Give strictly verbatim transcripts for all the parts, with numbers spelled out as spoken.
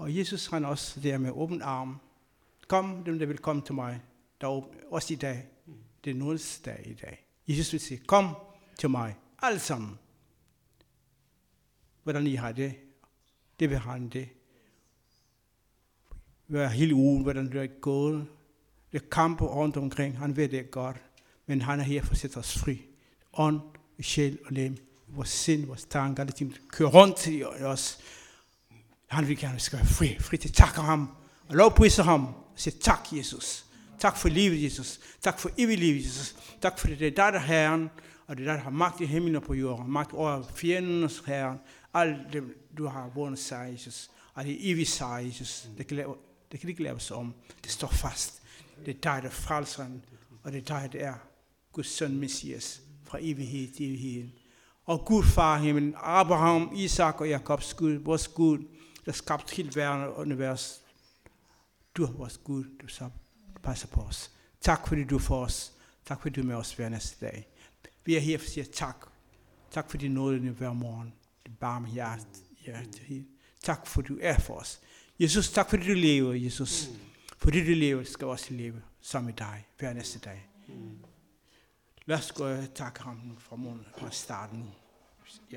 Og Jesus han også der med åben arm. Kom, dem der vil komme til mig. Der er også i dag. Det er nådens dag i dag. Jesus vil sige, kom til mig. Alle sammen. Hvordan I har det. Det vil han det. Hvad er hele ugen, hvordan det er gået. Det er kampe rundt omkring. Han ved det godt. Men han er her for at sætte os fri. Ånd, sjæl og lem. Vores sind, vores tanker, alle ting kører rundt i os. Han vil gerne, at vi skal være fri. Fri til at takke ham. Og lovpriser ham. Og sige tak, Jesus. Tak for livet, Jesus. Tak for evigt liv, Jesus. Tak for det, det er dig, der er Herren. Og det er dig, der har magt i himlen og på jorden. Magt over fjendens Herren. Alt det, du har vundet sig, Jesus. Og det er evigt sig, Jesus. Det kan, lave, det kan ikke laves om. Det står fast. Det er dig, der er frelseren. Og det er dig, der er Guds søn, Messias. Fra evighed til evighed. Og Gud, far himmelen, Abraham, Isak og Jakobs Gud, vores Gud, der skabte hele verden og univers. Du er vores Gud, du så passer på os. Tak fordi du er for os. Tak fordi du er med os hver næste dag. Vi er her for at sige tak. Tak for din nåde hver morgen. Det barme hjerte, hjerte. Tak fordi du er for os. Jesus, tak fordi du lever, Jesus. Fordi du lever, skal vi også leve sammen med dig hver næste dag. Lad os gå og takke ham nu fra morgen, fra starten nu. Ja.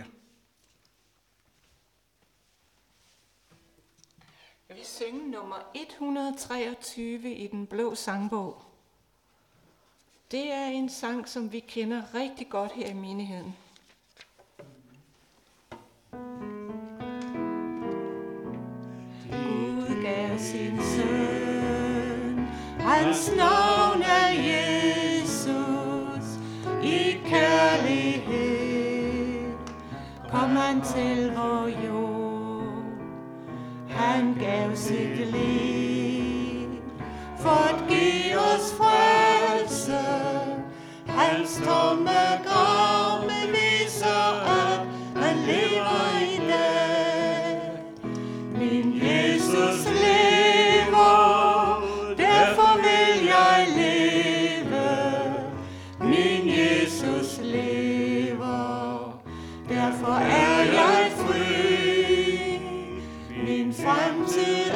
Jeg vil synge nummer et hundrede og treogtyve i den blå sangbog. Det er en sang, som vi kender rigtig godt her i menigheden. Gud gav sin søn, hans navn er Jesus, i kærlighed kom han til vor jord. Han gav sit liv for at give os frelse. Hans tomme grav beviser, at han lever i dag. Min Jesus lever, derfor vil jeg leve. Min Jesus lever, derfor er jeg fri. Min fremtid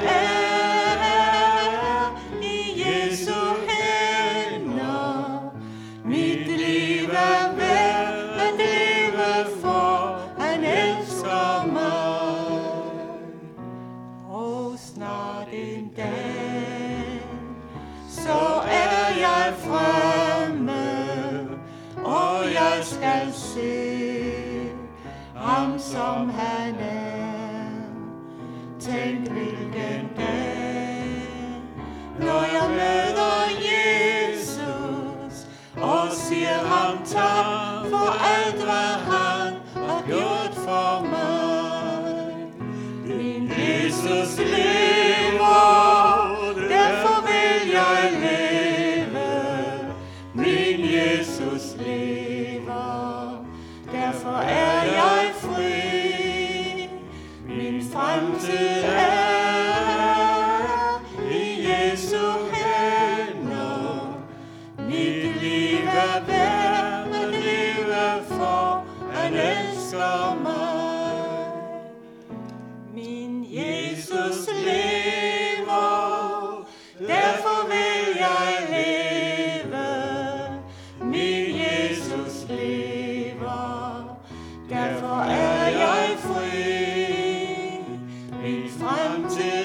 er i Jesu hænder. Mit liv er værd at leve for, han elsker mig. Og snart en dag, så er jeg fremme, og jeg skal se ham som han er. Tænk hvilken dag, når jeg møder Jesus, og siger ham tak for alt, hvad han har gjort for mig. Min Jesus lever, derfor vil jeg leve. Min Jesus lever, derfor er jeg fri. Min fremtid er i Jesu hænder. Mit liv er værd at leve for, han elsker mig. Min Jesus lever, derfor vil jeg leve. Min Jesus lever, derfor er jeg fri. Min fremtid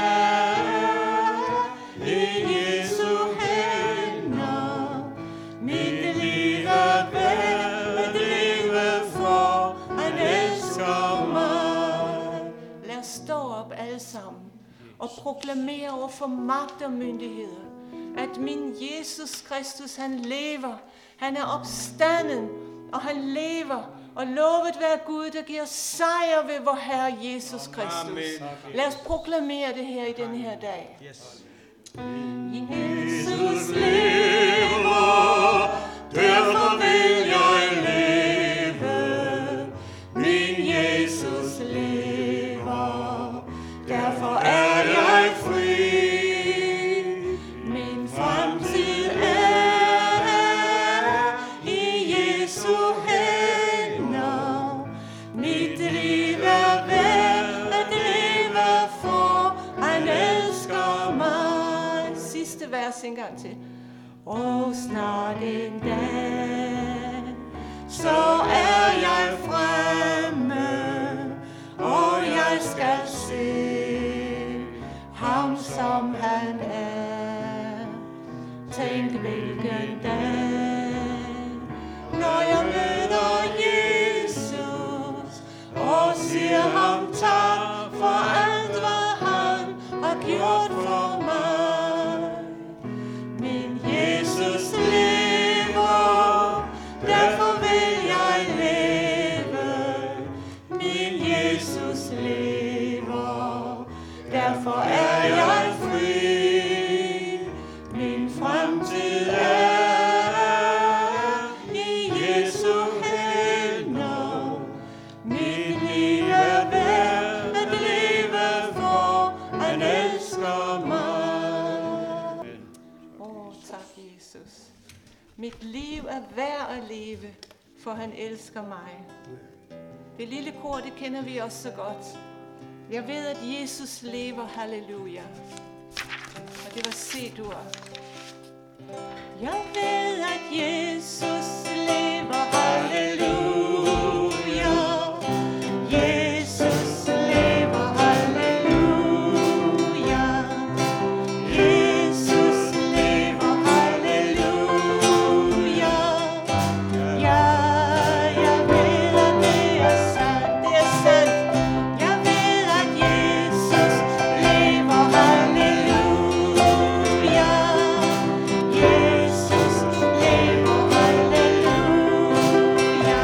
er i Jesu hænder. Mit liv er værd at leve for, han elsker mig. Lad os stå op alle sammen og proklamere over for magt og myndigheder, at min Jesus Kristus, han lever. Han er opstanden, og han lever. Og lovet være Gud, der giver sejr ved vor Herre Jesus Kristus. Lad os proklamere det her i denne her dag. Jesus lever, derfor vil jeg leve. Min Jesus lever, derfor er jeg fri. Min fremtid er i Jesu hænder. Mit liv er værd at leve for, sidste vers en gang til. Og snart en dag, så er jeg fremme, og jeg skal se ham, som han er. Tænk hvilken dag, når jeg møder Jesus, og siger ham tak for alt, hvad han har gjort for mig. Min Jesus lever, derfor vil jeg leve. Min Jesus lever, derfor er jeg fri. Min fremtid er i Jesu hænder. Mit liv er værd at leve, for han elsker mig. Åh, tak Jesus. Mit liv er værd at leve, for han elsker mig. Det lille kor, det kender vi også så godt. Jeg ved, at Jesus lever, halleluja. Og det var C-dur. Jeg ved, at Jesus lever, halleluja. Jesus lever, halleluja. Jesus lever, halleluja. Ja, jeg ved, at det er sandt, det er sandt. Jeg ved, at Jesus lever, halleluja. Jesus lever, halleluja.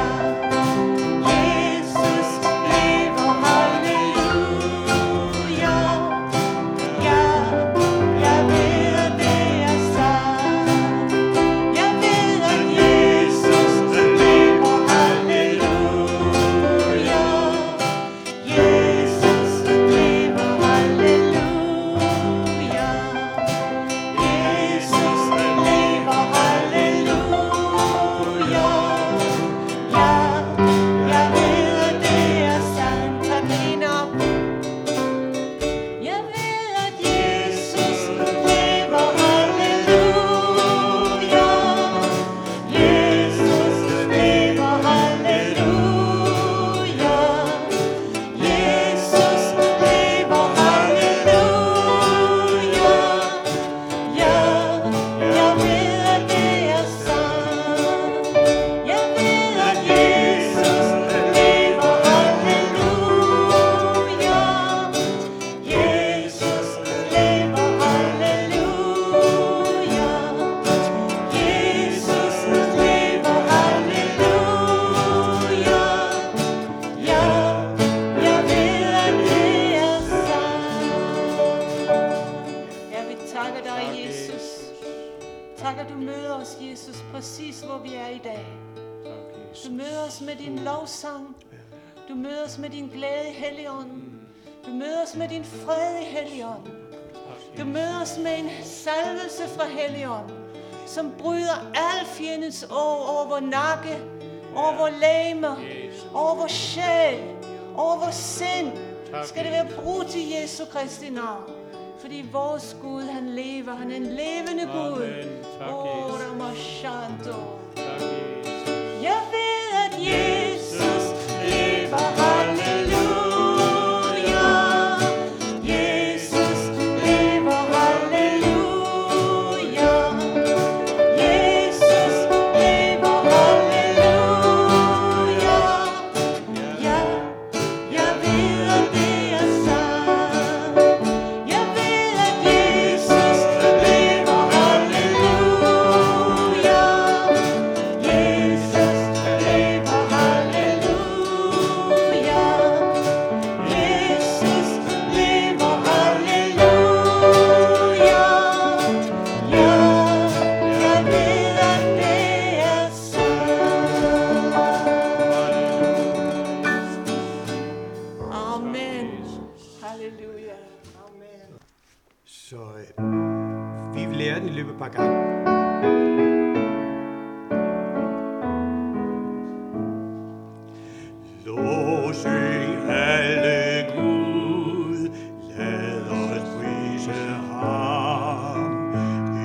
Jesus lever, halleluja. Ja, jeg ved, at det er sandt. Jeg ved, at Jesus lever, halleluja. Jesus lever, halleluja. Jesus lever, halleluja. Ja, jeg ved, at det er sandt. Tak dine op. Jeg ved, at Jesus lever, halleluja. Jesus lever, halleluja. Jesus lever, halleluja. Ja, jeg ved, at det er sandt. Jeg ved, at Jesus lever, halleluja. Jesus lever, halleluja. Jesus lever, halleluja. Ja, jeg ved, at det er sandt. Jeg vil takke dig, Jesus. Tak, at du møder os, Jesus, præcis hvor vi er i dag. Du møder os med din lovsang. Du møder os med din glæde i Helligånden. Du møder os med din fred i Helligånden. Du møder os med en salvelse fra Helligånden, som bryder al fjendens år over vor nakke, over vor læmer, over vor sjæl, over vor sind. Skal det være brudt til Jesu Kristi navn. Fordi vores Gud, han lever. Han er en levende Gud. Åh, Ramashanto. Jeg ved, at Jesus lever, halleluja. Jesus lever, halleluja. Jesus lever, halleluja. Ja, jeg ved, at det er sandt. Jeg ved, at Jesus lever, halleluja. Jesus lever, halleluja. Jesus lever, halleluja. Ja, jeg ved, at det er sandt. Amen. Halleluja. Amen. Så øh, vi vil lære den i løbet af et par gange. Lovsyng alle Gud, lad os prise ham.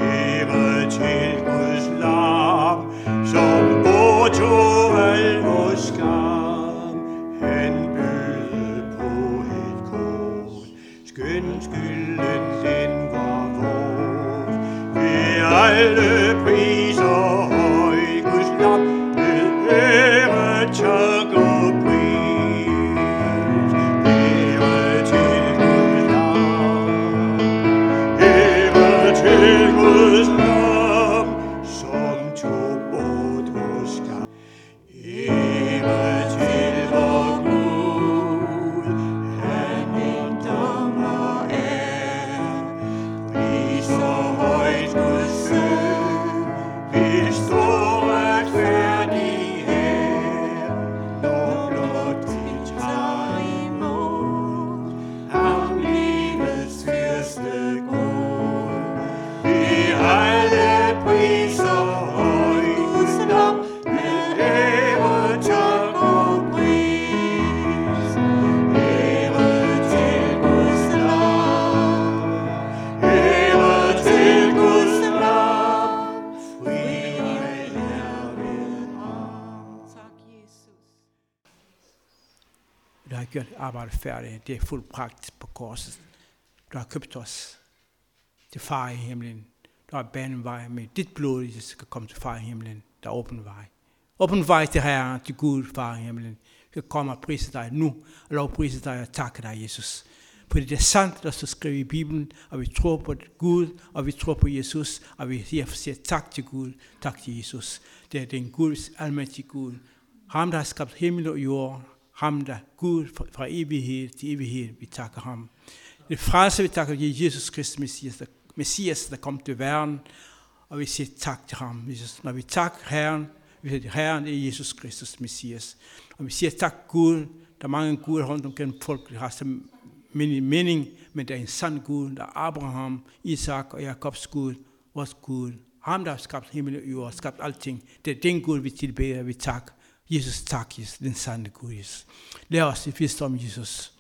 skøn skylden den var vores. Vi alle priser høj Guds navn med ære, tak og pris. Ære til Guds navn, ære til Guds navn, som tog bort vores skam. Ære til vor Gud, han en dommer er. Pris og højt Guds søn, vi står retfærdig her. Når blot vi tager imod ham livets fyrste gård. Vi alle priser højt Guds navn med ære, tak og pris. Ære til Guds navn, ære til Guds navn, fri jeg er ved ham. Tak, Jesus. Du har gjort arbejdet færdigt. Det er fuldt pragt på korset. Du har købt os til far i himlen. Du har banet en vej med dit blod, der skal komme til far i himlen. Der er åben vej. Åben vej til Herren, til Gud, far i himlen. Vi kan komme og prise dig nu, og lovprise dig og takke dig, Jesus. Fordi det er sandt, der står skrevet i Bibelen, og vi tror på Gud, og vi tror på Jesus, og vi siger tak til Gud, tak til Jesus. Det er den Guds almægtige Gud. Ham, der har skabt himmel og jord. Ham, der er Gud fra evighed til evighed. Vi takker ham. Det frelse, vi takker Jesus Kristus, Messias, der, Messias, der kom til verden, og vi siger tak til ham. Jesus. Når vi takker Herren, vi siger, Herren er Jesus Kristus, Messias. Og vi siger tak Gud. Der er mange Gud rundt omkring folk, der har så mening, men der er en sand Gud, der er Abraham, Isak og Jakobs Gud, vores Gud. Ham, der har skabt himmel og jord, skabt alting. Det er den Gud, vi tilbeder, vi takker. Jesus, tak, Jesus, den sande Gud, Jesus. Lær os i visdom, Jesus.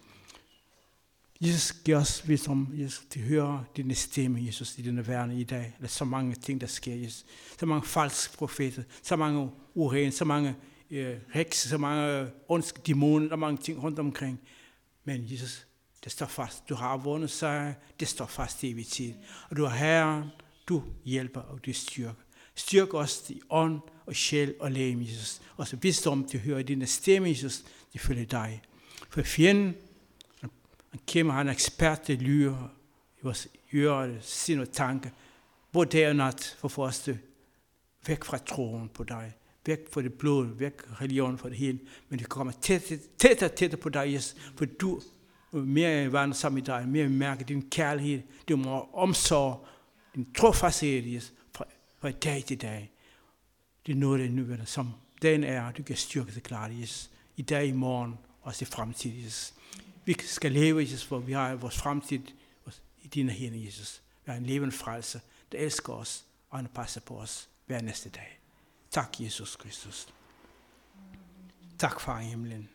Jesus, giv os visdom, Jesus, til at høre din stemme, Jesus, i denne verden i dag. Der er så mange ting, der sker, Jesus. Så mange falske profeter, så mange urene, så mange øh, hekse, så mange ondske dæmoner, der er mange ting rundt omkring. Men Jesus, det står fast. Du har vundet sig, det står fast i evig tid. Og du er Herren, du hjælper, og du styrker. Styrk os i ånd og sjæl og læge, Jesus. Og så visdom til at høre din stemme, Jesus, til følge dig. For fjenden, han kæmper, han er ekspert til lyre i vores ører, sind og tanke. Både dag og nat for for os det væk fra troen på dig. Væk fra det blod, væk fra religion, fra det hele. Men det kommer tættere tæt, tæt på dig, Jesus. For du er mere vandrer sammen med dig, mere mærker din kærlighed, din omsorg, din trofasthed, Jesus, fra, fra dag til dag. Det er noget, der nu er, som dagen er, du kan styrke sig klart, Jesus. I dag, i morgen, og i fremtid, Jesus. Vi skal leve, Jesus, hvor vi har vores fremtid i dine hænder, Jesus. Vi har en levende frelse, der elsker os, og han passer på os hver næste dag. Tak, Jesus Kristus. Tak, far i himlen.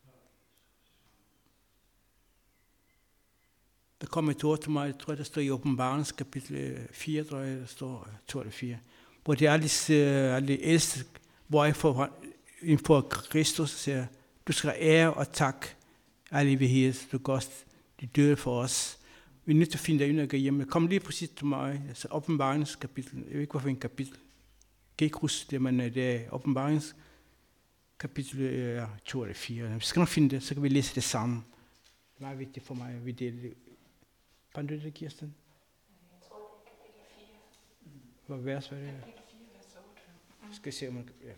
Der kom et ord til mig, jeg tror, der står i Åbenbarings kapitel fire, tror jeg, der står to eller fire, hvor det er alle, alle ældste, hvor jeg får ind for Kristus, siger, du skal ære og tak alle evighed, du kost de døde for os. Vi er nødt til at finde dig ind og gå hjem. Kom lige præcis til mig, altså Åbenbarings kapitel, jeg ved ikke, hvorfor en kapitel. Kan ikke huske det, men det er Åbenbarings kapitel to eller fire. Vi skal nok finde det, så kan vi læse det sammen. Det er meget vigtigt for mig, at vi deler det. Fandt du det, Kirsten? Jeg tror, det er kapitel fire. Hvor vers var det? Kapitel fire, vers otte. Skal jeg se, om man kan... Ja.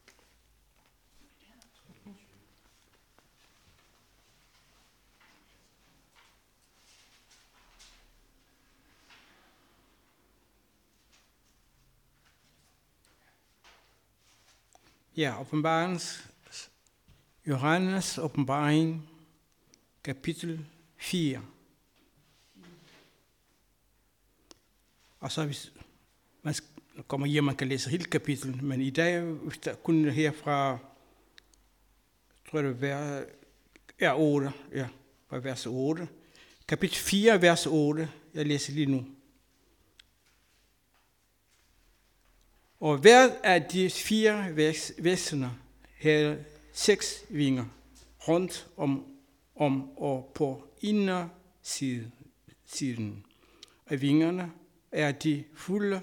Ja, åbenbarings, Johannes åbenbaring, kapitel fire. Og så hvis man kommer hjem, man kan læse hele kapitlet, men i dag, hvis der kun her fra, tror jeg det er ja, otte, ja, fra vers otte. Kapitel fire, vers otte, jeg læser lige nu. Og hver af de fire væsener havde seks vinger rundt om, om og på indersiden side, siden. Af vingerne er de fulde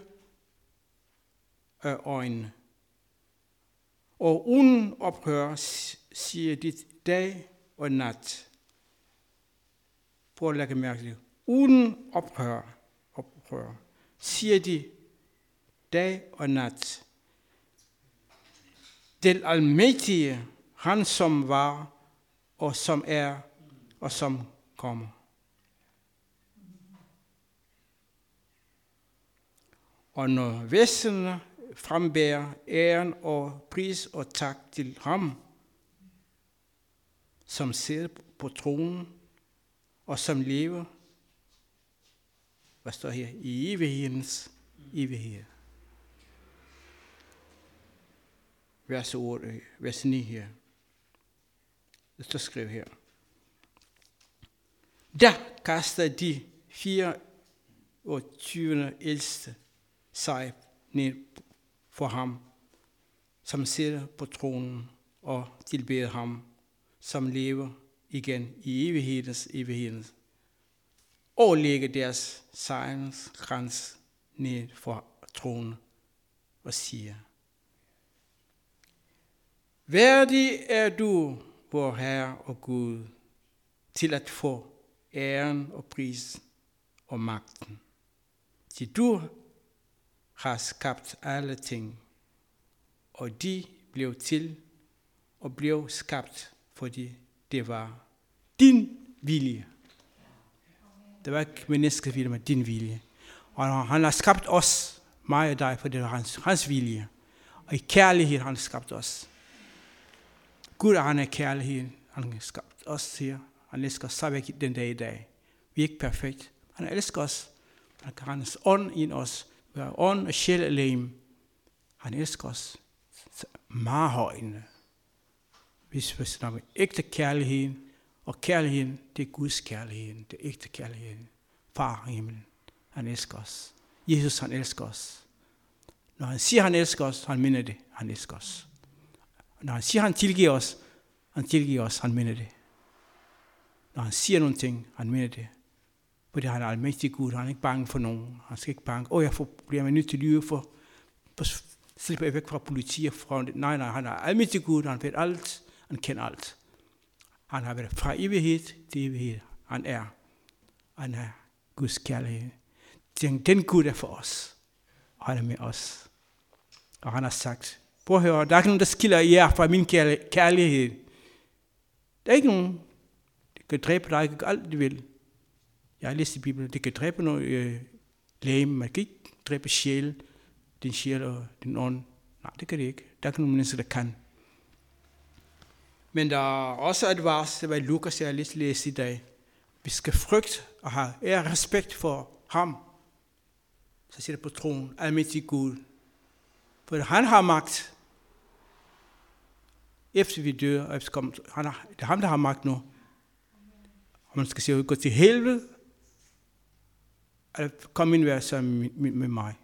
af øjnene. Og uden ophør siger de dag og nat. Prøv at lægge mærke til det. Uden ophør, ophør siger de dag og nat. Den almægtige, han som var, og som er, og som kommer. Og når væsenerne frembærer æren og pris og tak til ham, som sidder på tronen, og som lever, hvad står her, i evighedens evighed. Vers, otte, vers ni her. Det står skrevet her. Der kaster de fireogtyve ældste sig ned for ham, som sidder på tronen og tilbeder ham, som lever igen i evighedens evighedens, og lægger deres sejrens krans ned for tronen og siger: Værdig er du, vor Herre og Gud, til at få æren og pris og magten. Til du har skabt alle ting, og de blev til og blev skabt, fordi det var din vilje. Det var ikke menneskets vilje, men din vilje. Og han har skabt os, mig og dig, for det var hans, hans vilje. Og i kærlighed har han skabt os. Gud, han er kærlighed. Han har skabt os her. Han elsker os stadigvæk den dag i dag. Vi er ikke perfekt. Han elsker os. Han kan hans ånd i os. Vi har ånd og sjæl og legeme. Han elsker os meget højende. Hvis vi snakker om ægte kærlighed, og kærligheden, det er Guds kærlighed, det er ægte kærlighed. Far i himlen, han elsker os. Jesus, han elsker os. Når han siger, han elsker os, han mener det, han elsker os. Når han siger, han tilgiver os, han tilgiver os, han mener det. Når han siger nogle ting, han mener det. Fordi han er almægtig Gud, han er ikke bange for nogen. Han skal ikke bange, åh, jeg får, bliver mig nødt til at lyve for, for slipper jeg væk fra politi og fra, nej, nej, han er almægtig Gud, han ved alt, han kender alt. Han har været fra evighed til evighed. Han er. Han er Guds kærlighed. Den, den Gud er for os. Og han er med os. Og han har sagt, prøv at høre, der er ikke nogen, der skiller jer fra min kærlighed. Der er ikke nogen, der kan dræbe dig, ikke alt de vil. Jeg har læst i Bibelen, det kan dræbe noget øh, læge, man kan ikke dræbe sjæl, din sjæl og din ånd. Nej, det kan det ikke. Der er ikke nogen mennesker, der kan. Men der er også et vers, det var Lukas, jeg har lige læst i dag. Vi skal frygte og have ære respekt for ham. Så sidder på tronen, almægtig Gud. For han har magt. Efter vi dør, og efter han har, det er ham, der har magt nu. Og man skal sige, gå til helvede, eller kom ind og være sammen med, med mig.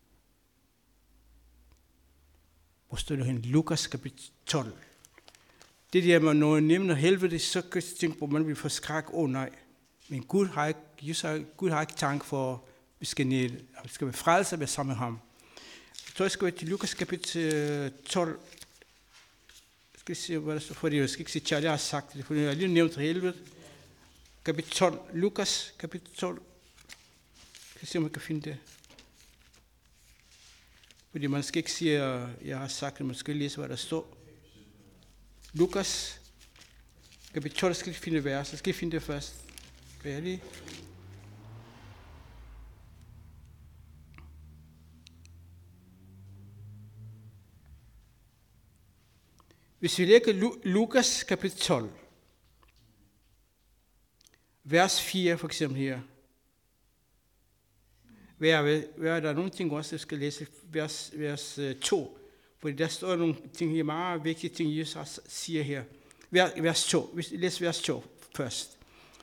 Hvor står det hen? Lukas kapitel tolv. Det der, man når nævner helvede, så kan jeg tænke på, at man vil få skræk. Åh oh, nej, men Gud har ikke, Jesus, Gud har ikke tanke for, at vi skal ned, at vi skal være frelst og være sammen med ham. Så jeg skal være til Lukas kapitel tolv. Jeg skal se, hvad der står for det. Jeg skal ikke sige, at jeg har sagt det, for jeg har lige nævnt helvede. Kapitel tolv. Lukas kapitel tolv. Jeg skal se, om jeg kan finde det. Fordi man skal ikke sige, at jeg har sagt det, man skal læse, hvad der står. Lukas, kapitel tolv, skal jeg finde vers, jeg skal finde det først. Færdig. Hvis vi lægger Lu- Lukas kapitel tolv, vers fire for eksempel her. Hvad er der nogle ting også, jeg skal læse vers, vers to. Fordi der står nogle ting her, meget vigtige ting, Jesus siger her. Vers to. Læs vers to først.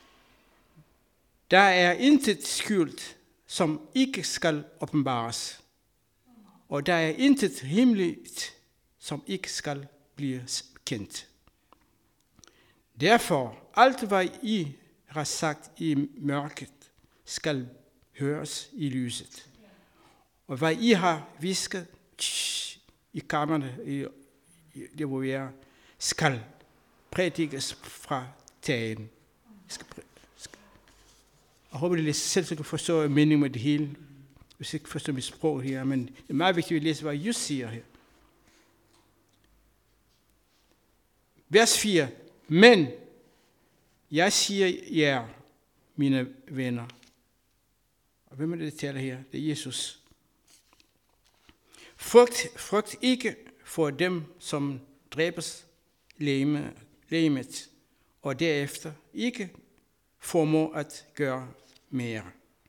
Der er intet skjult, som ikke skal åbenbares. Og der er intet hemmeligt, som ikke skal blive kendt. Derfor, alt hvad I har sagt i mørket, skal høres i lyset. Og hvad I har visket i kammerne, i, i det hvor vi er, skal prædikes fra tagen. Skal præ- skal. Jeg håber, det læser selv, så du forstår meningen med det hele. Hvis ikke forstår mit sprog her, men det er meget vigtigt at læse, hvad Jesus siger her. Vers fire. Men jeg siger jer, mine venner. Og hvem er det, der taler her? Det er Jesus. Frygt, frygt ikke for dem, som dræbes læme, lægemet, og derefter ikke formår at gøre mere.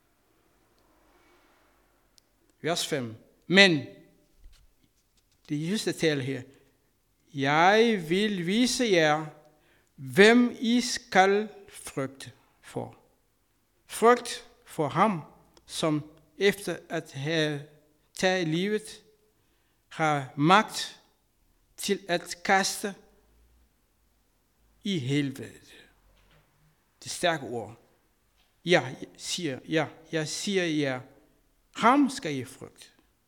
Vers fem. Men, det er Jesus, der taler her. Jeg vil vise jer, hvem I skal frygte for. Frygt for ham, som efter at have taget livet, har magt til at kaste i helvede. Det stærke ord. Ja, jeg siger, ja, jeg siger jer, ham skal I frygte.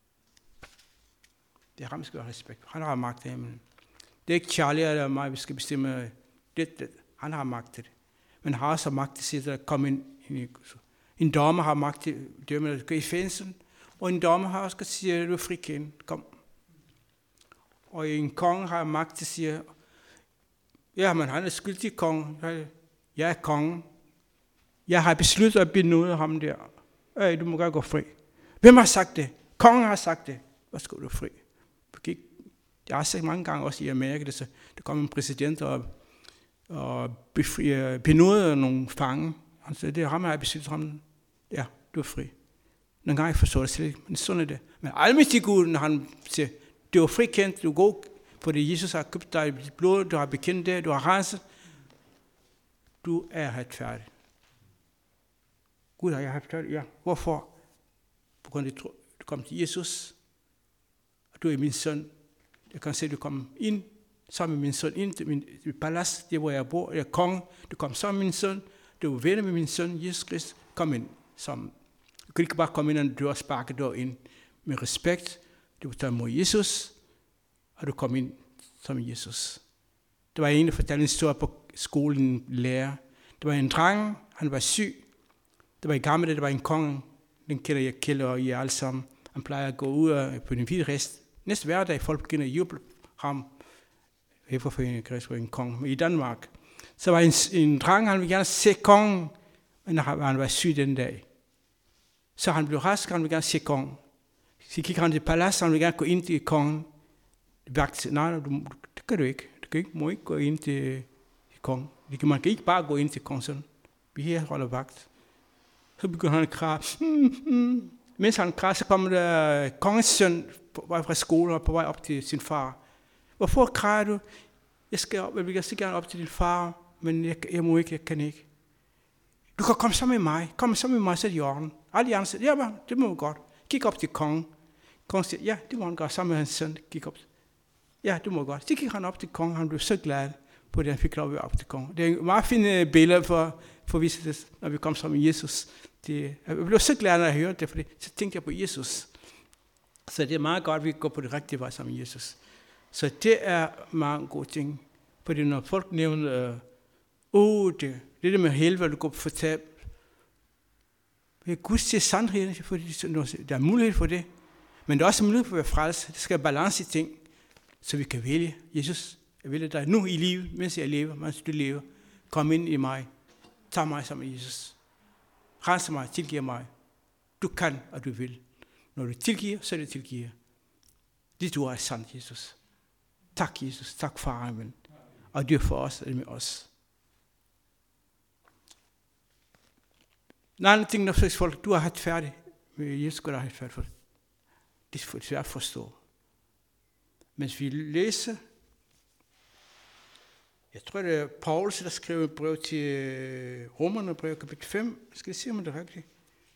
Det er ham, skal have respekt. Han har magt af himlen. Det er ikke Charlie eller mig, vi skal bestemme det, det. Han har magt til det. Men har også magt til at komme ind. En dommer har magt til at dømme, at gå i fængsel. Og en dommer har også sagt, at du er frikendt. Kom. Og en konge har magt til at sige, ja, men han er skyldig konge. Jeg er kongen. Jeg har besluttet at benåde ham der. Øh, du må godt gå fri. Hvem har sagt det? Kongen har sagt det. Hvad skal du fri? Jeg har sagt mange gange også i Amerika, så der kom en præsident og, og benådede nogle fange. Han sagde, det er ham, jeg har besluttet ham. Ja, du er fri. Nogle gange jeg forstår det slet ikke, men sådan er det. Men almægtig Gud, når han siger, du er frikendt, du er god, fordi Jesus har købt dig i blod, du har bekendt det, du har renset. Du er retfærdig. Gud har jeg retfærdig, ja. Hvorfor? På grund af, at du kom til Jesus, og du er min søn. Jeg kan se, at du kom ind sammen med min søn, ind til min palads, det hvor jeg bor, jeg er konge. Du kom sammen med min søn, du er venner med min søn, Jesus Kristus. Kom ind sammen. Du kan ikke bare komme ind ad en dør og sparke dør ind. Med respekt, du tager imod Jesus, og du kom ind som Jesus. Der var en, der fortalte en historie på skolen, en lærer. Der var en dreng, han var syg. Der var i gamle dage, der var en konge. Den kender jeg, kælder og I alle sammen. Han plejer at gå ud på den hvide rest. Næste hverdag, folk begynder at juble ham. Hæfterforeningen Krist var en konge. I Danmark. Så var en, en dreng, han ville gerne se kongen, men han var syg den dag. Så han blev rask, han ville gerne se kongen. Så gik han til palads, han ville gerne gå ind til kongen. Vagt, nej, du, det kan du ikke. Du kan ikke, må ikke gå ind til, til kongen. Man kan ikke bare gå ind til kongen. Vi her holder vagt. Så begynder han at græde. Mm, mm. Mens han græder, så kommer der kongens søn på vej fra skole og på vej op til sin far. Hvorfor græder du? Jeg skal op, jeg vil så gerne op til din far, men jeg, jeg må ikke, jeg kan ikke. Du kan komme sammen med mig. Kom sammen med mig, så er det i orden. Alle de andre siger, ja, man, det må du godt. Gik op til kongen. Kongen siger, ja, det må han gøre sammen med hans søn. Gik op. Ja, det må godt. Så gik han op til kongen. Han blev så glad på det, han fik lov at være op til kongen. Det er en meget fin billede for, for at vise det, når vi kom sammen med Jesus. Det, jeg blev så glad, når jeg hørte det, fordi så tænkte jeg på Jesus. Så det er meget godt, at vi går på det rigtige vej sammen med Jesus. Så det er mange gode ting. Fordi når folk nævner, åh, oh, det, det der med helvede, du går på fortab. Gud siger sandheden, fordi der er mulighed for det. Men der er også mulighed for at være frelst. Det skal være balance i ting, så vi kan vælge. Jesus, jeg vælger dig nu i livet, mens jeg lever, mens du lever. Kom ind i mig. Tag mig sammen med Jesus. Rense mig, tilgive mig. Du kan, og du vil. Når du tilgiver, så er det tilgiver. Det du er sandt, Jesus. Tak, Jesus. Tak, far. Amen. Og det er for os, og det er med os. En anden ting, når folk, du har haft færdig. Jesus skal have færdig for det. Det er svært at forstå. Mens vi læser, jeg tror, det er Paulus, der skrev et brev til Romerne, brev kapitel fem. Skal jeg se, om det er rigtigt?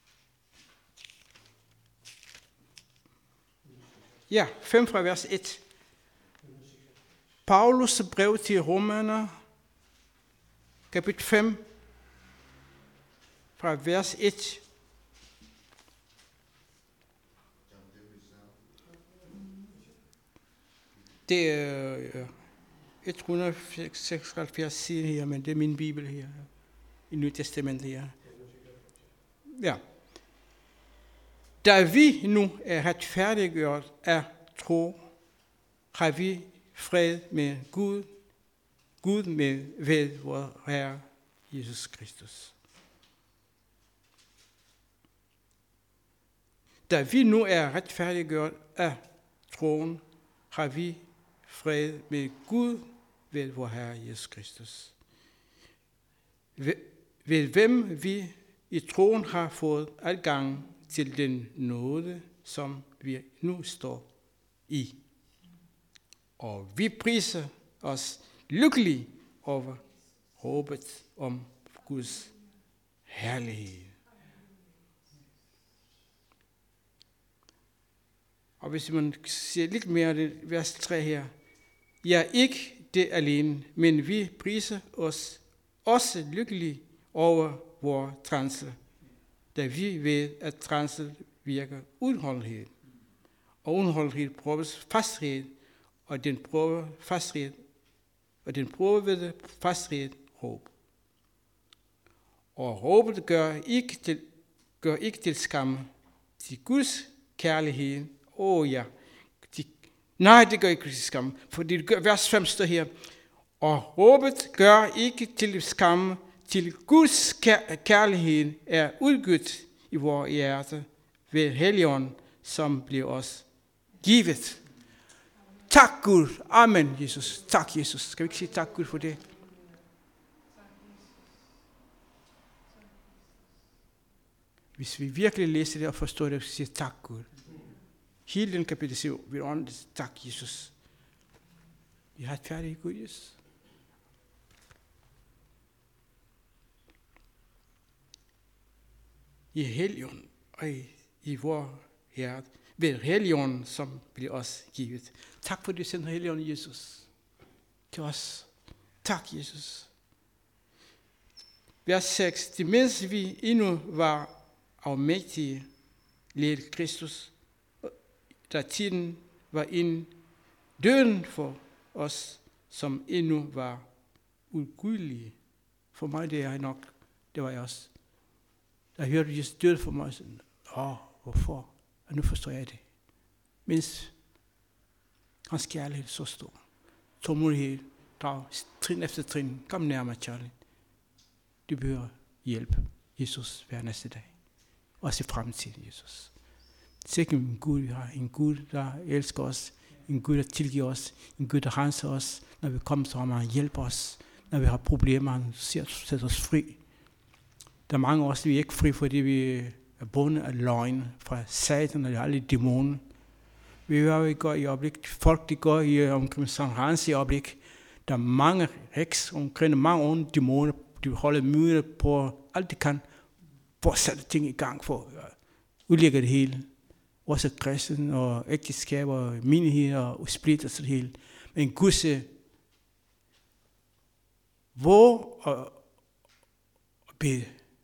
Ja, fem fra vers et. Paulus brev til Romerne, kapitel fem, fra vers et. Det er øh, et hundrede og seksoghalvfjerds side her, men det er min bibel her, i Nye Testamentet her. Ja. Da vi nu er retfærdiggjort af tro, har vi fred med Gud, Gud med ved vor Herre Jesus Kristus. Da vi nu er retfærdiggjort af troen, har vi fred med Gud ved vor Herre Jesus Kristus. Ved, ved hvem vi i troen har fået adgang til den nåde, som vi nu står i. Og vi priser os lykkelige over håbet om Guds herlighed. Og hvis man ser lidt mere af det vers tre her. Ja, ikke det alene, men vi priser os også lykkelige over vores trængsel, da vi ved, at trængsel virker udholdenhed. Og udholdenhed prøves fasthed, og den prøver fasthed, og den prøver ved fasthed håb. Og håbet gør ikke til, gør ikke til skam til Guds kærlighed. Åh oh, ja, de, nej, det gør ikke til skam, for det gør, vers fem står her. Og håbet gør ikke til skam til Guds kærlighed er udgivet i vores hjerte ved Helligånden, som bliver os givet. Tak Gud. Amen, Jesus. Tak, Jesus. Skal vi ikke sige tak Gud for det? Hvis vi virkelig læser det og forstår det, så siger tak Gud. Hele den kapitel syv, vi åndet, tak Jesus. Vi har et færdigt Gud, Jesus. I Helligånden og i, i vores hjerte, ved Helligånden, som bliver os givet. Tak for det, sender Helligånden, Jesus, til os. Tak, Jesus. Vers seks. Det mens vi endnu var afmægtige, led Kristus, da tiden var inde, døden for os, som endnu var ugudelige. For mig, det er nok, det var jeg også. Da jeg hørte Jesus døde for mig, sådan, åh, hvorfor? Og nu forstår jeg det. Mens hans kærlighed så stor. Tålmodighed, drag, trin efter trin. Kom nærmere, Charlie. Du behøver hjælp. Jesus hver næste dag. Også i fremtiden, Jesus. Sikke en Gud, vi har. En Gud, der elsker os. En Gud, der tilgiver os. En Gud, der renser os. Når vi kommer til ham, han hjælper os. Når vi har problemer, han sætter os fri. Der er mange af os, vi er ikke fri, fordi vi er bundet af løgn fra satan og alle dæmoner. Vi hører, vi går i øjeblik. Folk, de går i omkring Sankt Hans i øjeblik. Der er mange heks omkring, mange onde dæmoner. De holder møder på alt de kan, for at sætte ting i gang, for at udlægge det hele. Også kristen og ægteskab og menighed og split og sådan det hele. Men Gud siger, hvor og, og bede.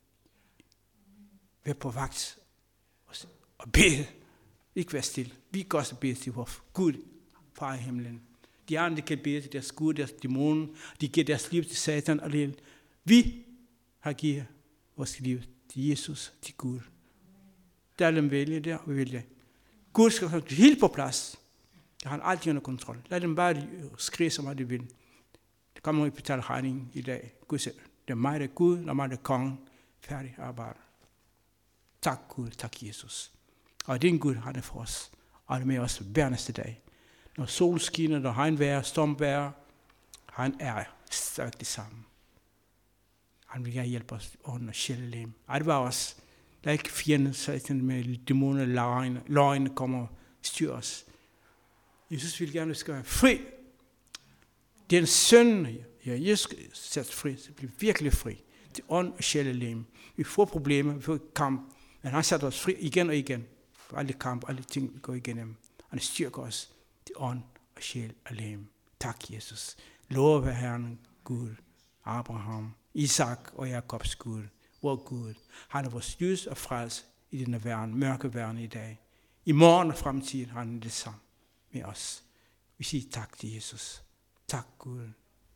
Vær på vagt og bede. Ikke være stille. Vi kan også bede til vores Gud, far i himlen. De andre kan bede til deres Gud, deres dæmoner. De giver deres liv til satan og det. Vi har givet vores liv til Jesus, til Gud. Der er dem vælge der, og vi vælger. Gud skal have det helt på plads. Det har han altid under kontrol. Lad dem bare skrige, som de vil. Det kommer ikke betale regning i dag. Gud siger, det er mig, der er Gud, og mig, der er kongen. Færdig arbejde. Tak Gud, tak Jesus. Og det er en Gud, han er for os. Og det er med os hver næste dag. Når sol skinner, når regnvejr, stormvejr, han er stærkt det samme. Han vil gerne hjælpe os ånden og sjæl og lem. Og det var os. Der er ikke fjenden, satan med dæmoner, løgne, løgne kommer og styrer os. Jesus vil gerne, at vi skal være fri. Det er en søn, ja, Jesus sætter fri, så bliver virkelig fri. Til ånd og sjæl og lem. Vi får problemer, vi får kamp, men han sætter os fri igen og igen. For alle kamp, alle ting, vi går igennem. Han styrker os til ånd og sjæl og lem. Tak, Jesus. Lov være Herren Gud, Abraham, Isak og Jakobs Gud, vor Gud. Han er vores lys og frelse i denne verden, mørke verden i dag. I morgen og fremtiden har han det samme med os. Vi siger tak til Jesus. Tak Gud.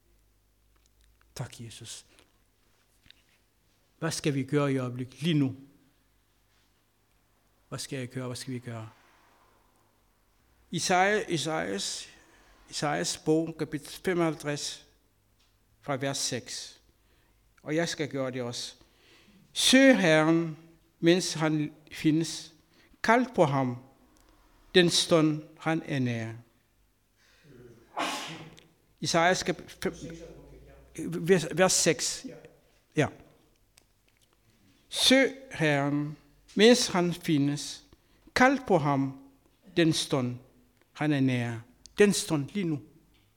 Tak Jesus. Hvad skal vi gøre i øjeblikket lige nu? Hvad skal jeg gøre? Hvad skal vi gøre? Isaias, Isaias, Isaias bog, kapitel femoghalvtreds, fra vers seks. Og jeg skal gøre det også. Søg Herren, mens han findes. Kald på ham, den stund han er nær. Isaias kapitel vers seks. Ja. Søg Herren, mens han findes. Kald på ham, den stund han er nær. Den stund lige nu.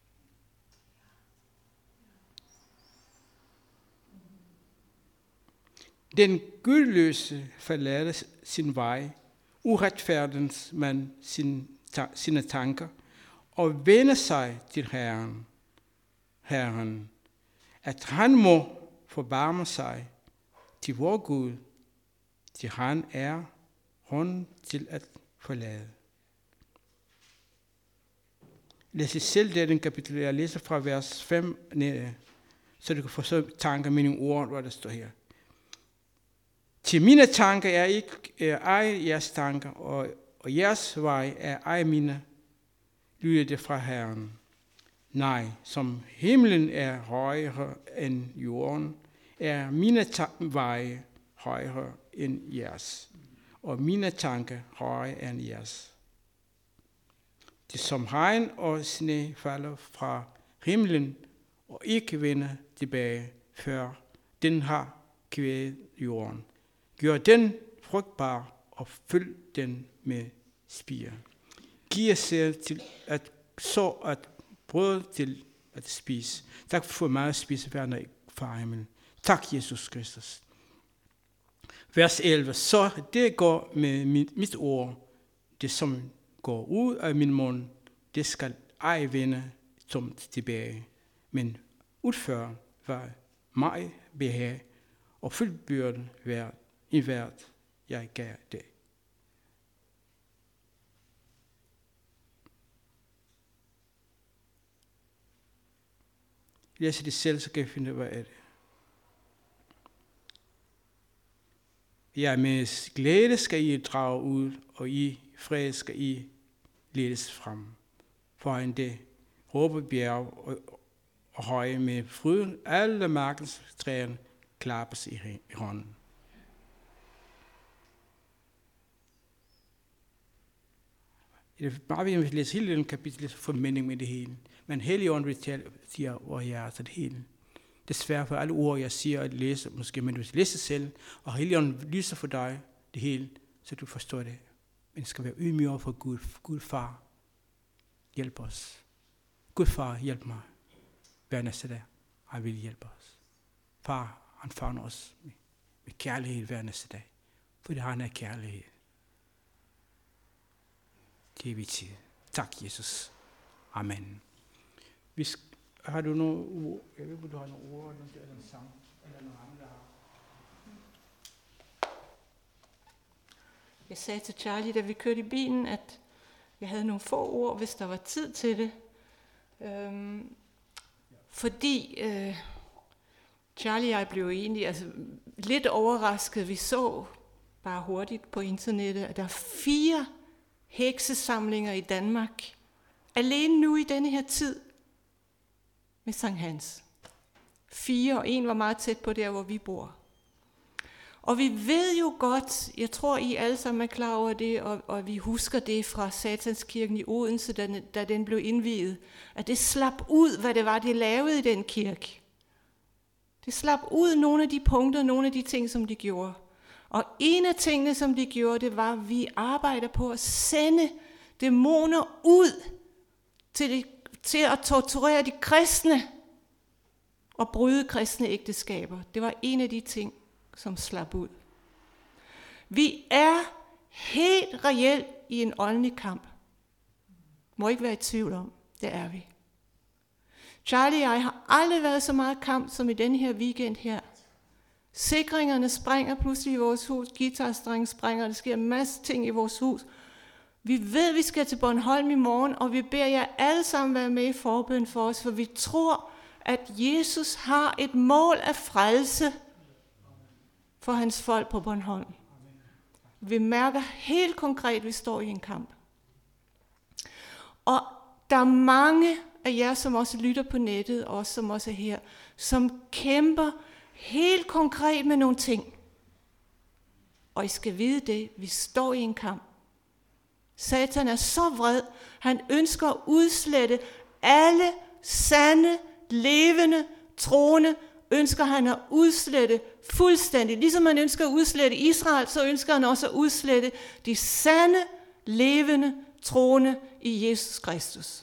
Den gudløse forlader sin vej, uretfærdigens mand sin, ta, sine tanker, og vender sig til Herren, Herren, at han må forbarme sig til vor Gud, til han er hånden til at forlade. Læs selv det, den kapitel, jeg læser fra vers fem ned, så du kan få så tanker med nogle ord, hvad der står her. Til mine tanker er ikke er ej jeres tanker, og, og jeres vej er ej mine, lyder det fra Herren. Nej, som himlen er højere end jorden, er mine ta- veje højere end jeres, og mine tanker højere end jeres. Det som regn og sne falder fra himlen, og ikke vender tilbage, før den har kvæget jorden. Gør den frugtbar og fyld den med spire. Giv selv til at så at brød til at spise. Tak for mig at spise hver dag fra himlen. Tak, Jesus Kristus. Vers elleve. Så det går med mit, mit ord, det som går ud af min mund, det skal ej vende tomt tilbage, men udføre hvad mig behag og fuldbyrde hvert i hvert jeg gav det. Læs det selv, så kan jeg finde, hvad er det. Ja, med glæde skal I drage ud, og i fred skal I ledes frem. Foran det råber bjerg og, og høje med fryd. Alle markens træer klappes i, i hånden. Det er bare, vi vil læse hele den kapitel, for mening med det hele. Men Helligånden vil sige, hvor jeg er til det hele. Desværre for alle ord, jeg siger og læser, måske, men du læser selv, og Helligånden lyser for dig det hele, så du forstår det. Men det skal være ydmyg for Gud. Gud far, hjælp os. Gud far, hjælp mig. Hver næste dag, han vil hjælpe os. Far, han favner os med, med kærlighed hver næste dag, fordi han er kærlighed. Det er vi til. Tak, Jesus. Amen. Hvis, har du nogle ord? Jeg ved ikke, om du har nogle ord, eller en sang, eller noget andet, der har. Jeg sagde til Charlie, da vi kørte i bilen, at jeg havde nogle få ord, hvis der var tid til det. Øhm, fordi øh, Charlie og jeg blev egentlig altså, lidt overrasket. Vi så bare hurtigt på internettet, at der er fire heksesamlinger i Danmark. Alene nu i denne her tid med Sankt Hans. Fire, og en var meget tæt på der, hvor vi bor. Og vi ved jo godt, jeg tror I alle sammen er klar over det, og, og vi husker det fra Satanskirken i Odense, da den, da den blev indviet, at det slap ud, hvad det var, det lavede i den kirke. Det slap ud nogle af de punkter, nogle af de ting, som de gjorde. Og en af tingene, som de gjorde, det var, at vi arbejder på at sende dæmoner ud til, de, til at torturere de kristne og bryde kristne ægteskaber. Det var en af de ting, som slap ud. Vi er helt reelt i en åndelig kamp. Må ikke være i tvivl om, det er vi. Charlie og jeg har aldrig været så meget kamp som i denne her weekend her. Sikringerne springer pludselig i vores hus. Guitarstrengen springer. Der sker en masse ting i vores hus. Vi ved, at vi skal til Bornholm i morgen, og vi beder jer alle sammen være med i forbøn for os, for vi tror, at Jesus har et mål af frelse for hans folk på Bornholm. Vi mærker helt konkret, at vi står i en kamp. Og der er mange af jer, som også lytter på nettet, og også, som også er her, som kæmper helt konkret med nogle ting. Og I skal vide det, vi står i en kamp. Satan er så vred, han ønsker at udslette alle sande, levende, troende, ønsker han at udslette fuldstændig. Ligesom han ønsker at udslette Israel, så ønsker han også at udslette de sande, levende, troende i Jesus Kristus.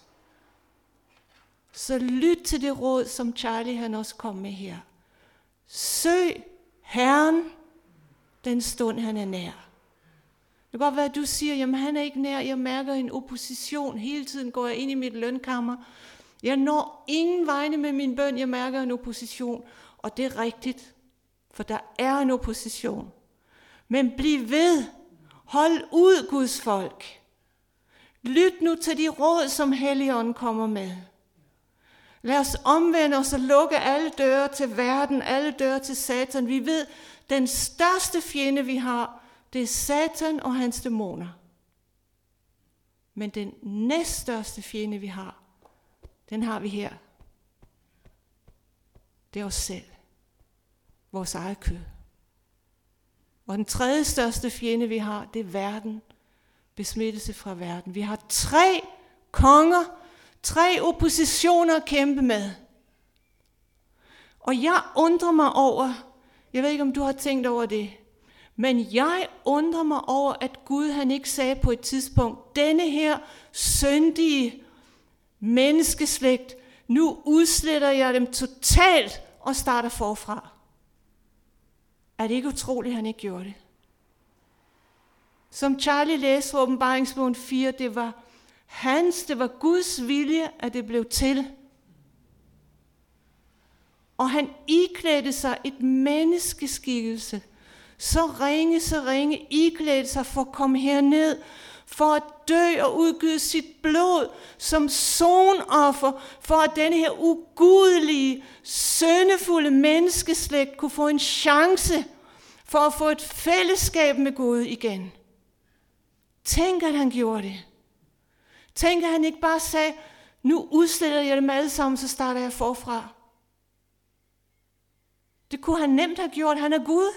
Så lyt til det råd, som Charlie han også kom med her. Søg Herren, den stund han er nær. Det kan godt være, at du siger, jamen han er ikke nær, jeg mærker en opposition. Hele tiden går jeg ind i mit lønkammer. Jeg når ingen vegne med min bøn, jeg mærker en opposition. Og det er rigtigt, for der er en opposition. Men bliv ved. Hold ud, Guds folk. Lyt nu til de råd, som Helligånden kommer med. Lad os omvende os og lukke alle døre til verden, alle døre til Satan. Vi ved, den største fjende, vi har, det er Satan og hans dæmoner. Men den næststørste fjende, vi har, den har vi her. Det er os selv. Vores eget kød. Og den tredje største fjende, vi har, det er verden. Besmittelse fra verden. Vi har tre konger, tre oppositioner at kæmpe med. Og jeg undrer mig over, jeg ved ikke om du har tænkt over det, men jeg undrer mig over, at Gud han ikke sagde på et tidspunkt, denne her syndige menneskeslægt, nu udsletter jeg dem totalt og starter forfra. Er det ikke utroligt, at han ikke gjorde det? Som Charlie læste fra Åbenbaringsbogen fire, det var hans, det var Guds vilje, at det blev til. Og han iklædte sig et menneskeskikkelse, så ringe, så ringe, iklædte sig for at komme herned, for at dø og udgyde sit blod som sonoffer, for at denne her ugudelige, syndefulde menneskeslægt kunne få en chance for at få et fællesskab med Gud igen. Tænk, at han gjorde det. Tænk, at han ikke bare sagde, nu udsletter jeg dem alle sammen, så starter jeg forfra. Det kunne han nemt have gjort, han er Gud.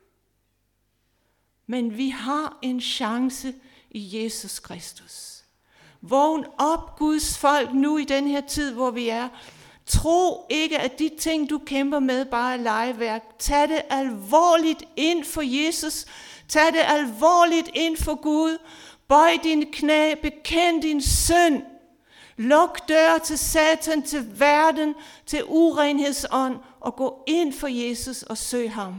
Men vi har en chance i Jesus Kristus. Vågn op, Guds folk, nu i den her tid, hvor vi er. Tro ikke, at de ting, du kæmper med, bare er legeværk. Tag det alvorligt ind for Jesus. Tag det alvorligt ind for Gud. Bøj dine knæ, bekend din synd. Luk dør til Satan, til verden, til urenhedsånd, og gå ind for Jesus og søg ham.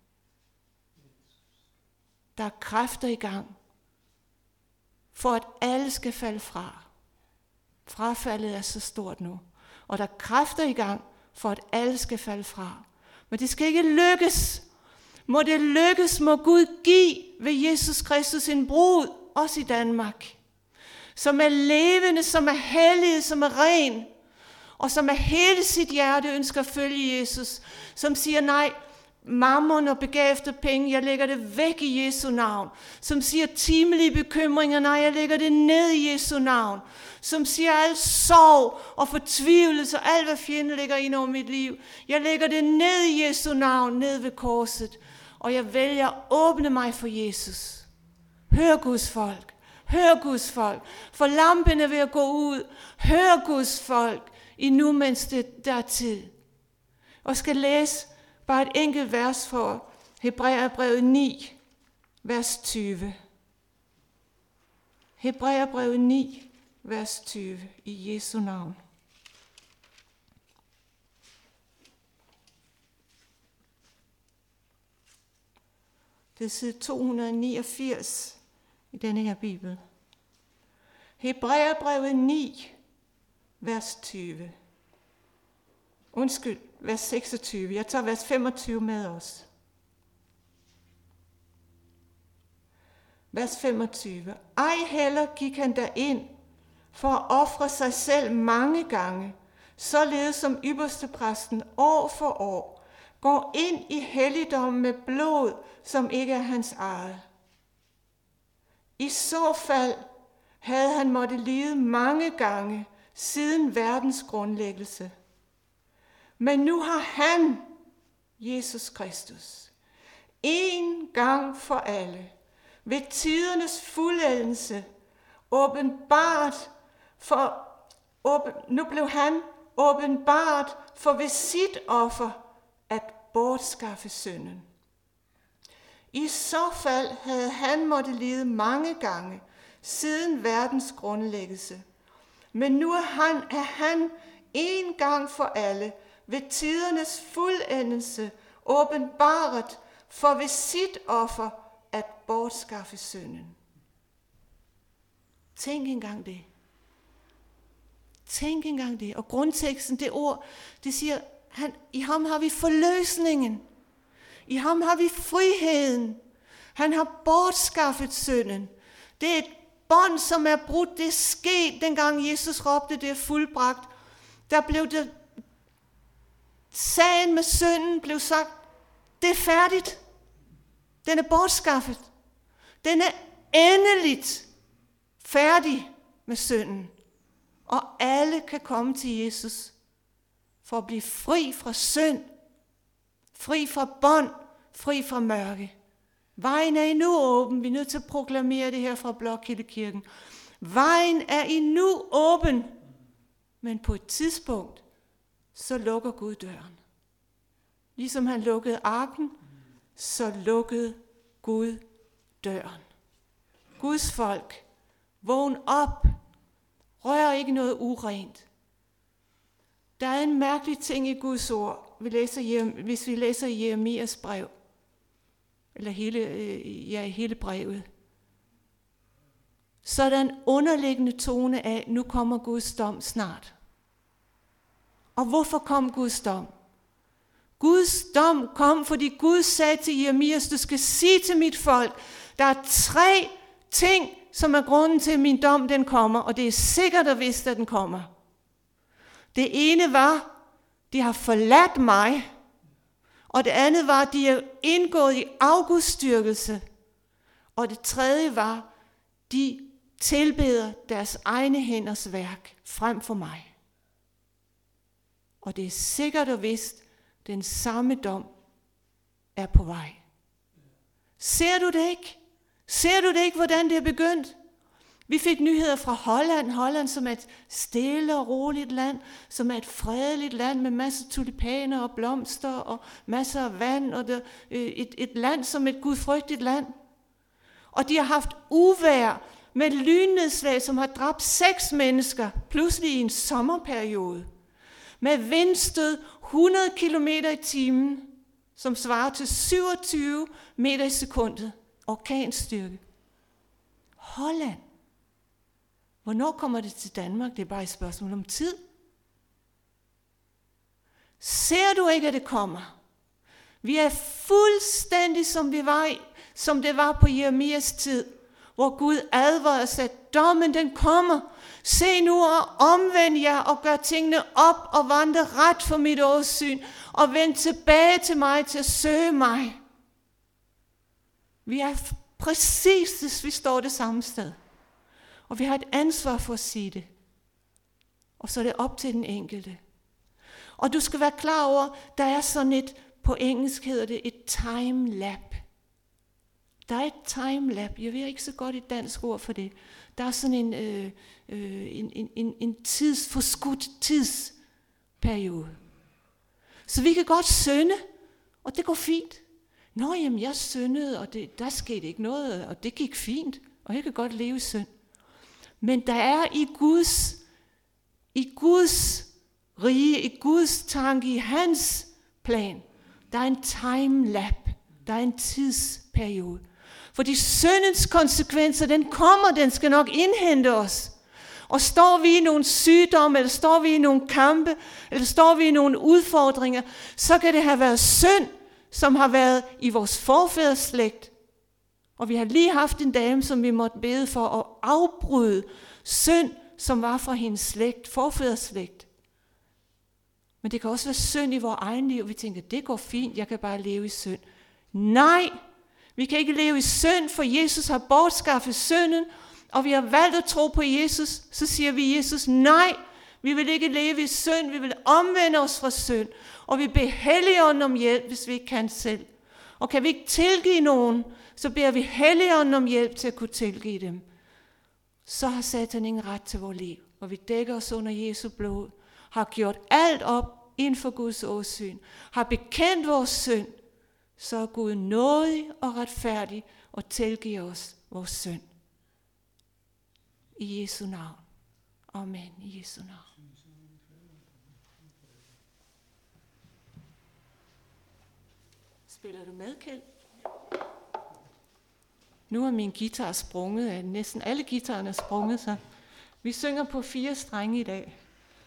Der er kræfter i gang, for at alle skal falde fra. Frafaldet er så stort nu. Og der er kræfter i gang, for at alle skal falde fra. Men det skal ikke lykkes. Må det lykkes, må Gud give ved Jesus Kristus en brud, også i Danmark, som er levende, som er hellig, som er ren, og som af hele sit hjerte ønsker at følge Jesus, som siger nej, mammon og begær efter penge, jeg lægger det væk i Jesu navn. Som siger timelige bekymringer, nej, jeg lægger det ned i Jesu navn. Som siger al sorg og fortvivlelse og alt, hvad fjenden lægger ind over mit liv. Jeg lægger det ned i Jesu navn, ned ved korset. Og jeg vælger at åbne mig for Jesus. Hør Guds folk. Hør Guds folk. For lampen er ved at gå ud. Hør Guds folk. I nu, mens det der er tid. Og skal læse bare et enkelt vers fra Hebræerbrevet ni, vers tyve. Hebræerbrevet ni, vers tyve, i Jesu navn. Det er side to hundrede niogfirs i denne her bibel. Hebræerbrevet ni, vers tyve. Undskyld, vers seksogtyve. Jeg tager vers femogtyve med os. Vers femogtyve. Ej heller gik han derind for at ofre sig selv mange gange, således som ypperstepræsten år for år går ind i helligdommen med blod, som ikke er hans eget. I så fald havde han måttet lide mange gange siden verdens grundlæggelse. Men nu har han, Jesus Kristus, en gang for alle, ved tidernes fuldendelse, åbenbart for, åben, nu blev han åbenbart for ved sit offer at bortskaffe synden. I så fald havde han måttet lide mange gange siden verdens grundlæggelse. Men nu er han, er han en gang for alle ved tidernes fuldendelse åbenbaret for ved sit offer at bortskaffe synden. Tænk engang det. Tænk engang det. Og grundteksten, det ord, det siger, han, i ham har vi forløsningen. I ham har vi friheden. Han har bortskaffet synden. Det er et bånd, som er brudt. Det er sket, dengang Jesus råbte, det er fuldbragt. Der blev det, sagen med synden blev sagt, det er færdigt. Den er bortskaffet. Den er endeligt færdig med synden. Og alle kan komme til Jesus for at blive fri fra synd, fri fra bånd, fri fra mørke. Vejen er endnu åben. Vi er nødt til at proklamere det her fra Blokhildekirken. Vejen er endnu åben, men på et tidspunkt, så lukker Gud døren. Ligesom han lukkede arken, så lukkede Gud døren. Guds folk, vågn op. Rør ikke noget urent. Der er en mærkelig ting i Guds ord, vi læser, hvis vi læser Jeremias brev, eller hele, ja, hele brevet. Så er der en underliggende tone af, nu kommer Guds dom snart. Og hvorfor kom Guds dom? Guds dom kom, fordi Gud sagde til Jeremias, du skal sige til mit folk, der er tre ting, som er grunden til, at min dom den kommer, og det er sikkert og vist, at den kommer. Det ene var, de har forladt mig, og det andet var, de er indgået i afgudstyrkelse, og det tredje var, de tilbeder deres egne hænders værk frem for mig. Og det er sikkert og vist, den samme dom er på vej. Ser du det ikke? Ser du det ikke, hvordan det er begyndt? Vi fik nyheder fra Holland. Holland som er et stille og roligt land, som er et fredeligt land med masser af tulipaner og blomster og masser af vand. Og det, et, et land som et gudfrygtigt land. Og de har haft uvejr med lynnedslag, som har dræbt seks mennesker, pludselig i en sommerperiode. Med vindstød hundrede kilometer i timen, som svarer til syvogtyve meter i sekundet. Orkanstyrke. Holland. Hvornår kommer det til Danmark? Det er bare et spørgsmål om tid. Ser du ikke, at det kommer? Vi er fuldstændig som vi var, som det var på Jeremias tid, hvor Gud advarede os, at dommen den kommer. Se nu og omvend jer og gør tingene op og vandre ret for mit åsyn og vend tilbage til mig til at søge mig. Vi er præcis, hvis vi står det samme sted. Og vi har et ansvar for at sige det. Og så er det op til den enkelte. Og du skal være klar over, der er sådan et, på engelsk hedder det et time-lap. Der er et time-lap. Jeg ved ikke så godt et dansk ord for det. Der er sådan en, øh, øh, en, en, en, en tids, forskudt tidsperiode. Så vi kan godt synde, og det går fint. Nå, jamen jeg syndede, og det, der skete ikke noget, og det gik fint, og jeg kan godt leve i synd. Men der er i Guds, i Guds rige, i Guds tanke, i hans plan, der er en time-lap, der er en tidsperiode. Fordi syndens konsekvenser, den kommer, den skal nok indhente os. Og står vi i nogle sygdomme, eller står vi i nogle kampe, eller står vi i nogle udfordringer, så kan det have været synd, som har været i vores forfædres slægt. Og vi har lige haft en dame, som vi måtte bede for at afbryde synd, som var fra hendes slægt, forfædreslægt. Men det kan også være synd i vores egen liv. Vi tænker, det går fint, jeg kan bare leve i synd. Nej, vi kan ikke leve i synd, for Jesus har bortskaffet synden, og vi har valgt at tro på Jesus. Så siger vi Jesus, nej, vi vil ikke leve i synd, vi vil omvende os fra synd. Og vi beder Helligånden om hjælp, hvis vi ikke kan selv. Og kan vi ikke tilgive nogen, så beder vi Helligånden om hjælp til at kunne tilgive dem. Så har Satan ingen ret til vores liv, og vi dækker os under Jesu blod, har gjort alt op inden for Guds åsyn, har bekendt vores synd, så er Gud nådig og retfærdig og tilgiver os vores synd. I Jesu navn. Amen. I Jesu navn. Spiller du med, Kjeld? Nu er min guitar sprunget, næsten alle guitarerne er sprunget, så vi synger på fire strenge i dag.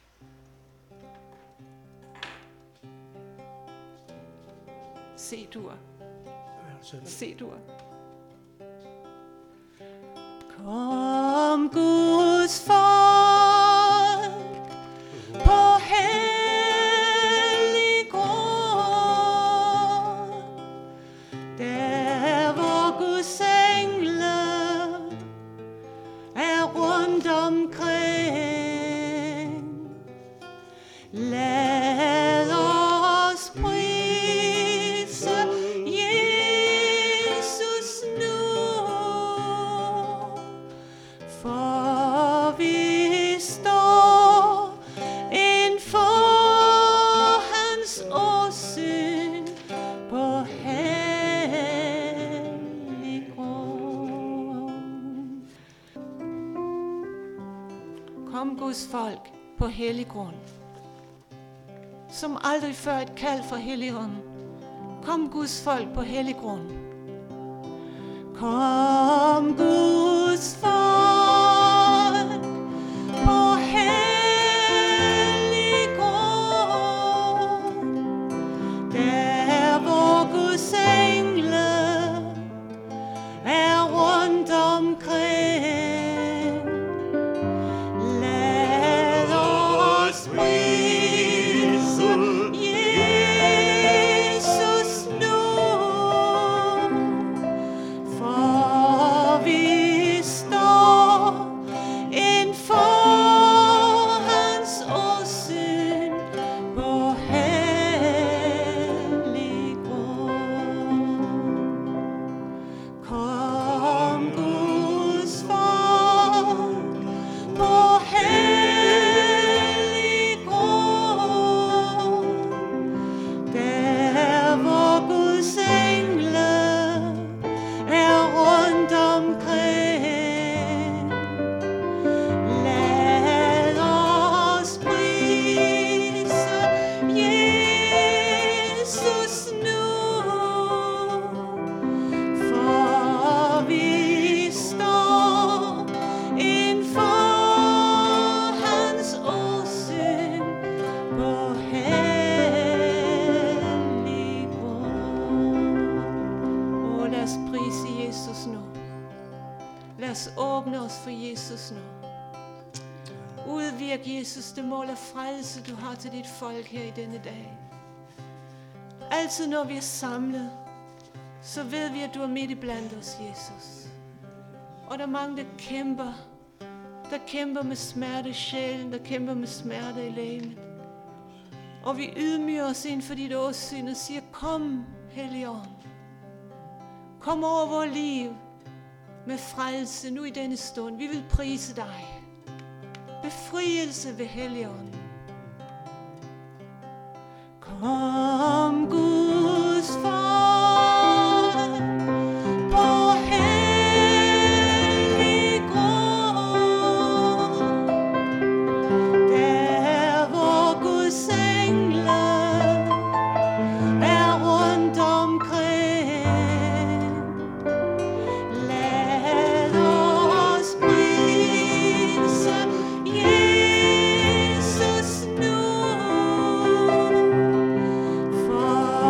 C-dur. C-dur. Kom Guds folk på hellig grund, der hvor Guds engle er rundt omkring. Lad os prise Jesus nu, for vi står inden for hans åsyn på hellig grund. Kom Guds folk på hellig grund. Som aldrig før et kald fra Helligånden. Kom Guds folk på hellig grund. Kom Guds folk på hellig grund, der hvor Guds engle er rundt omkring. Lad os prise Jesus nu, for vi står inden for hans åsyn på hellig grund. Kom Guds folk på hellig grund, der hvor Guds engle er rundt omkring. Lad os prise Jesus nu, for vi står inden for hans åsyn på hellig grund. Åh, lad os prise Jesus nu. Lad os åbne os for Jesus nu. Udvirk Jesus det mål af frelse, du har til dit folk her i denne dag. Altid når vi er samlet, så ved vi, at du er midt i blandt os, Jesus. Og der er mange, der kæmper. Der kæmper med smerte i sjælen, der kæmper med smerte i legemet. Og vi ydmyger os ind for dit åsyn og siger, kom, Helligånd. Kom over vores liv med frelse nu i denne stund. Vi vil prise dig. Befrielse ved Helligånden. Kom Guds folk på hellig grund, der hvor Guds engle er rundt omkring. Lad os prise Jesus nu, for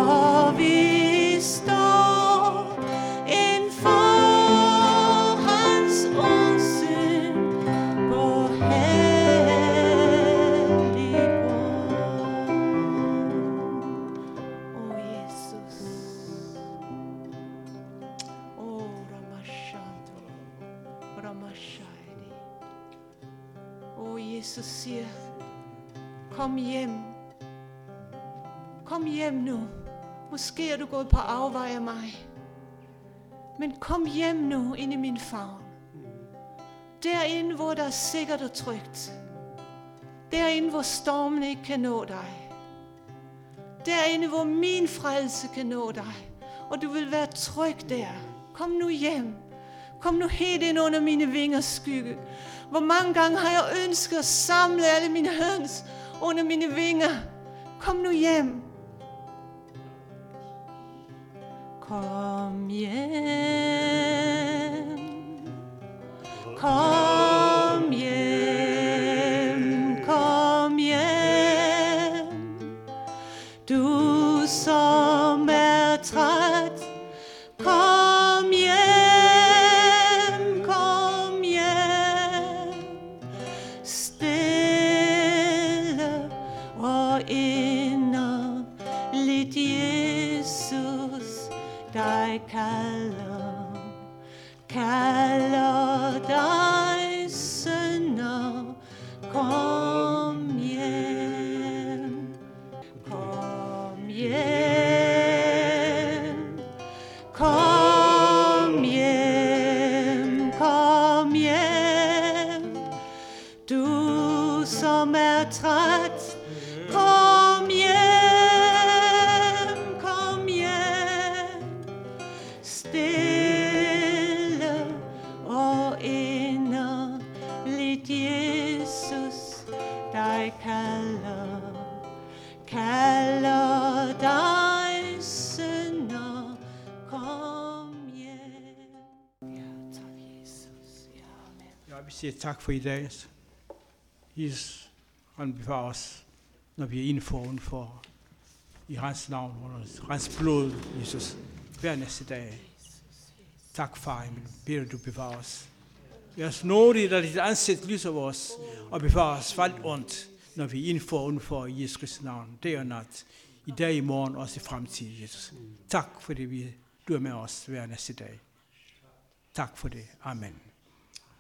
Jesus siger, kom hjem. Kom hjem nu. Måske er du gået på afvej af mig. Men kom hjem nu ind i min favn. Derinde, hvor der er sikkert og trygt. Derinde, hvor stormen ikke kan nå dig. Derinde, hvor min frelse kan nå dig. Og du vil være tryg der. Kom nu hjem. Kom nu helt ind under mine vingers skygge. Hvor mange gange har jeg ønsket at samle alle mine høns under mine vinger. Kom nu hjem. Kom hjem. Kom hjem. Kom hjem. Du som er træt. Kom hjem. Kom hjem. Stille og inderligt Jesus dig kalder, kalder dig sønner, kom hjem, kom hjem, kom hjem, kom hjem, du som er træt, kom hjem. Kalder, kalder dig sønner, kom hjem. Ja, tak Jesus. Ja, amen. Ja, vi siger tak for i dag. Jesus, han bevarer os, når vi er indenfor og udenfor. I hans navn, under hans blod, Jesus, hver næste dag. Tak, far, jeg beder du bevarer os. Vi er nådige, at dit ansigt lyser os, og bevarer os for alt ondt, når vi er indenfor og udenfor i Jesu Kristi navn, dag og nat, i dag, i morgen og også i fremtiden, Jesus. Tak, fordi vi, du er med os hver næste dag. Tak for det. Amen.